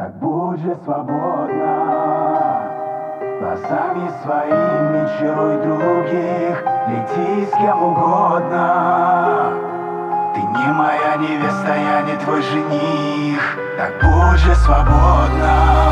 Так будь же свободна, глазами своими чаруй других, лети с кем угодно. Ты не моя невеста, я не твой жених. Так будь же свободна,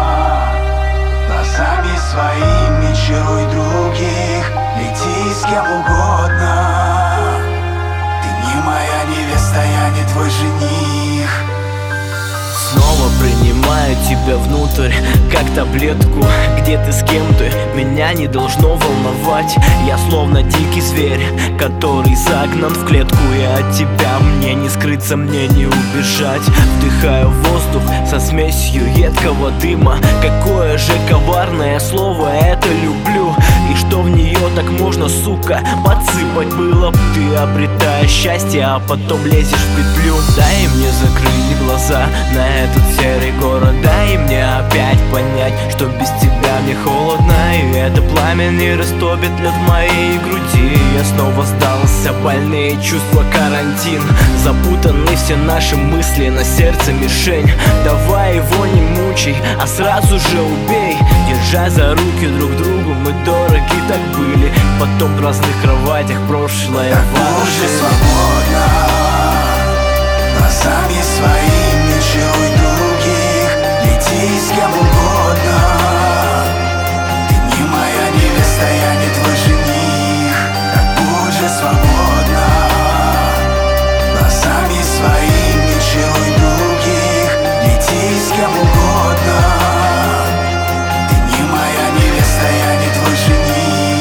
глазами своими чаруй других, лети с кем угодно. Ты не моя невеста, я не твой жених. Снова принимаю тебя внутрь, как таблетку. Где ты, с кем ты, меня не должно волновать. Я словно дикий зверь, который загнан в клетку. И от тебя мне не скрыться, мне не убежать. Вдыхаю воздух со смесью едкого дыма. Какое же коварное слово это «люблю». И что в нее так можно, сука, подсыпать было б. Ты обретаешь счастье, а потом лезешь в петлю. Дай мне закрыть глаза на этот серый город. Дай мне опять понять, что без тебя мне холодно. И это пламя не растопит лед в моей груди. Я снова сдался, больные чувства, карантин. Запутаны все наши мысли, на сердце мишень. Давай его не мучай, а сразу же убей. Держа за руки друг другу, мы дороги так были. Потом в разных кроватях прошлое так будь же свободна, глазами своими чаруй других, лети с кем угодно. Ты не моя невеста, я не твой жених. Так будь же свободна, глазами своими чаруй других, лети с кем угодно. Ты не моя невеста, я не твой жених.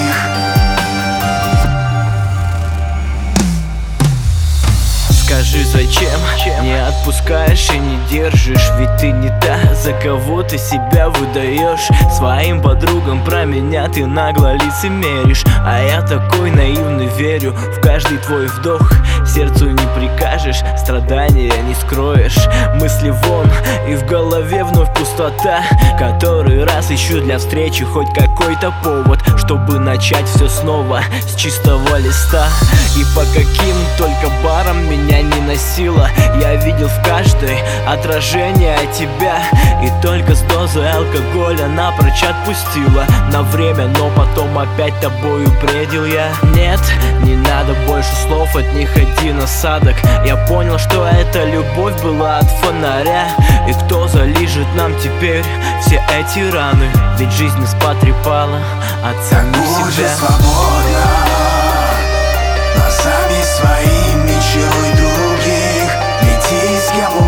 Скажи, зачем не отпускаешь и не держишь? Ведь ты не та, за кого ты себя выдаешь. Своим подругам про меня ты нагло лицемеришь. А я такой наивный, верю в каждый твой вдох. Сердцу не прикажешь, страдания не скроешь. Мысли вон, и в голове вновь пустота. Который раз ищу для встречи хоть какой-то повод, чтобы начать все снова с чистого листа. И по каким только барам меня не носило, я видел в каждой отражение тебя. И только с дозой алкоголя напрочь отпустила на время, но потом опять тобою бредил я. Нет, не надо больше слов, от них один осадок. Я понял, что эта любовь была от фонаря. И кто залижет нам теперь все эти раны? Ведь жизнь нас потрепала от самих себя. Так будь же свободна, глазами своими чаруй других, лети с кем угодно.